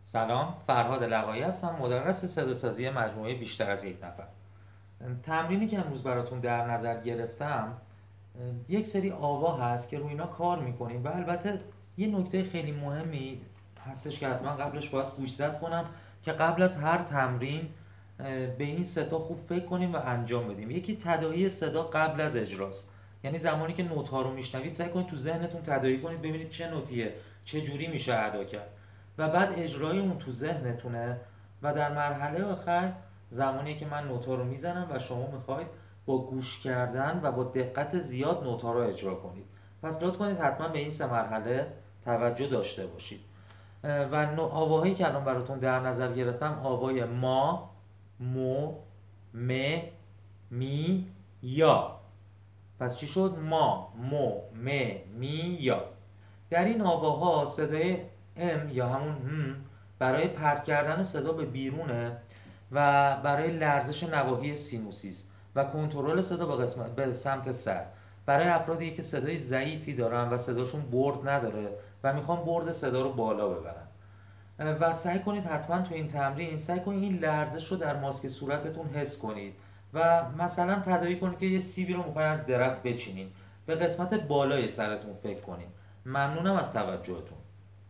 سلام، فرهاد لقایی هستم، مدرس صداسازی مجموعه بیشتر از یک نفر. تمرینی که امروز براتون در نظر گرفتم یک سری آوا هست که روی اینا کار میکنیم و البته یه نکته خیلی مهمی هستش که حتما قبلش باید گوشزد کنم که قبل از هر تمرین به این ستا خوب فکر کنیم و انجام بدیم. یکی تداعی صدا قبل از اجراست، یعنی زمانی که نوت ها رو میشنوید سعی کنید تو ذهنتون تداعی کنید ببینید چه نوتیه، چه جوری میشه ادا کرد و بعد اجرای اون تو ذهنتونه. و در مرحله آخر زمانی که من نوت ها رو میزنم و شما میخواید با گوش کردن و با دقت زیاد نوت ها رو اجرا کنید. پس لطف کنید حتما به این سه مرحله توجه داشته باشید. و آواهایی که الان براتون در نظر گرفتم آوای ما، مو، م، می، یا. پس چی شد؟ ما، مو، م، می، یا. در این آواها صدای ام یا همون هم برای پرت کردن صدا به بیرونه و برای لرزش نواحی سینوسیس و کنترل صدا به سمت سر. برای افرادی که صدای ضعیفی دارن و صداشون برد نداره و میخوان برد صدا رو بالا ببرن. و سعی کنید حتما تو این تمرین سعی کنید این لرزش رو در ماسک صورتتون حس کنید و مثلا تداعی کنید که یه سیبی رو میخواید از درخت بچینید، به قسمت بالای سرتون فکر کنید. ممنونم از توجهتون.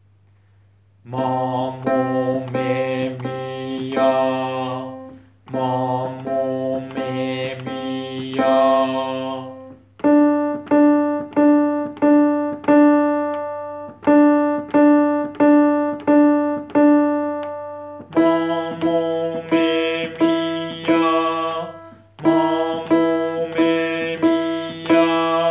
ما مو مه می یا، ما مو مه می یا. ما مو مه می یا، ما مو مه می یا.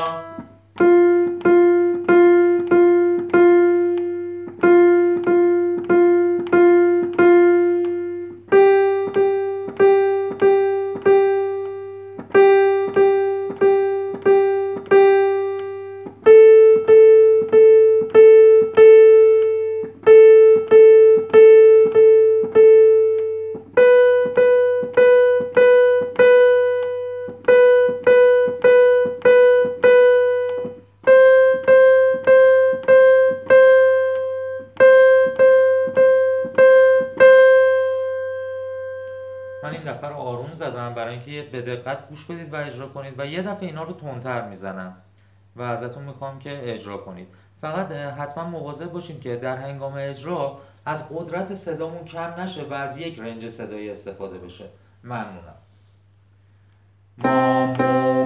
من این دفعه رو آروم زدم برای اینکه به دقت گوش بدید و اجرا کنید و یه دفعه اینا رو تندتر میزنم و ازتون میخوام که اجرا کنید. فقط حتما مواظب باشین که در هنگام اجرا از قدرت صدامون کم نشه و از یک رنج صدایی استفاده بشه. ممنونم. ما مو